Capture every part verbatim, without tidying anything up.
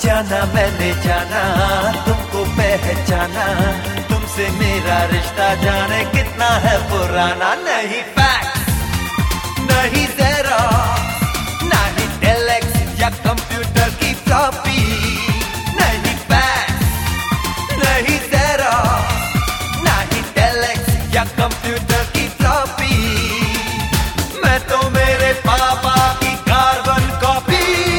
जाना मैंने जाना, तुमको पहचाना, तुमसे मेरा रिश्ता जाने कितना है पुराना। नहीं फैक्स, नहीं ज़ेरॉक्स, नहीं टेलेक्स या कंप्यूटर की कॉपी। नहीं फैक्स, नहीं ज़ेरॉक्स, नहीं टेलेक्स या कंप्यूटर की कॉपी। मैं तो मेरे पापा की कार्बन कॉपी,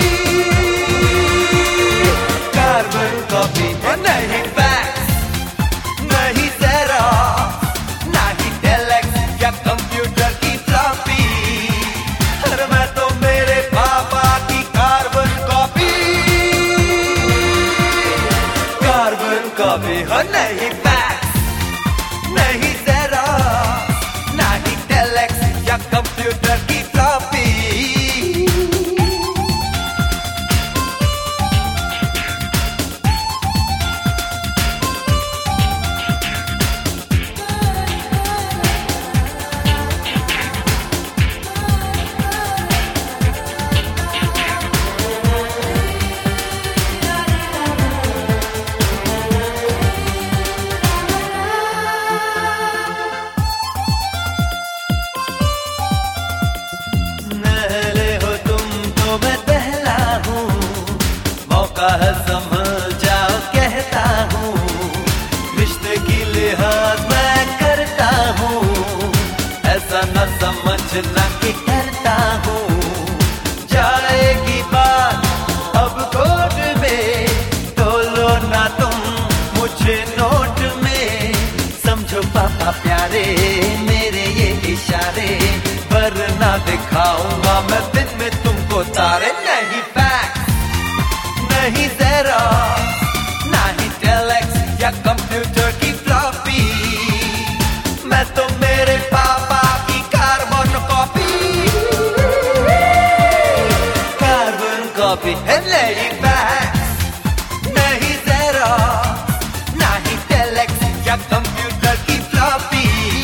कार्बन कॉपी। नहीं फैक्स, नहीं ज़ेरॉक्स, नहीं टेलेक्स या कंप्यूटर की कॉपी। अरे मैं तो मेरे पापा की कार्बन कॉपी, कार्बन कॉपी। हो नहीं फैक्स, नहीं ज़ेरॉक्स, नहीं टेलेक्स या कंप्यूटर की कॉपी। है संभल जाओ कहता हूँ, रिश्ते की लिहाज मैं करता हूँ। ऐसा न समझना कि करता हूँ। जाएगी बात अब कोर्ट में, तोलो ना तुम मुझे नोट में। समझो पापा प्यारे मेरे ये इशारे, वरना दिखाऊंगा मैं दिन में तुमको तारे। नहीं फैक्स, नहीं ज़ेरॉक्स, नहीं टेलेक्स या कंप्यूटर की फ्लॉपी। मैं तो मेरे पापा की कार्बन कॉपी, कार्बन कॉपी। है नहीं फैक्स, नहीं ज़ेरॉक्स, नहीं टेलेक्स या कंप्यूटर की फ्लॉपी।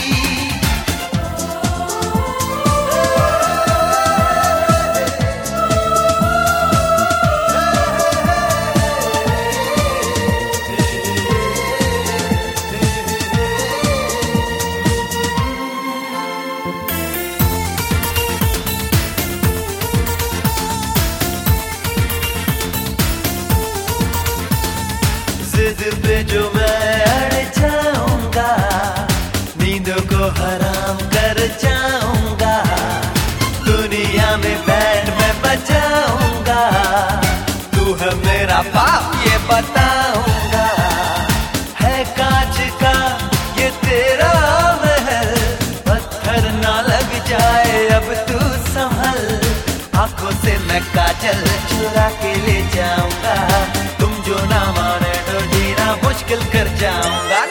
जिद पे जो मैं अड़ जाऊंगा, नींदों को हराम कर जाऊंगा। दुनिया में बैंड मैं बजाऊंगा, तू है मेरा बाप ये बताऊंगा। है कांच का ये तेरा महल, पत्थर ना लग जाए अब तू संभल। आंखों से मैं काजल चुरा के ले जाऊंगा, तुम जो ना माने तो जीना मुश्किल कर जाऊंगा।